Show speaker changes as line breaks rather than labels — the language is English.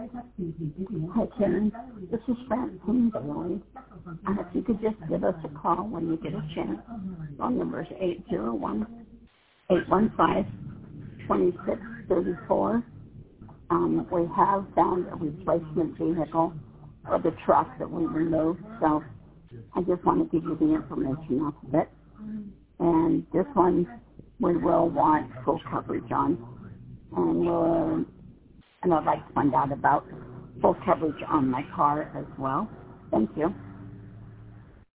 Hi, Karen. This is Francine Bailey. If you could just give us a call when you get a chance. Phone number is 801-815-2634. We have found a replacement vehicle for the truck that we removed, so I just want to give you the information off of it. And this one we will want full coverage on. And I'd like to find out about full coverage on my car as well. Thank you.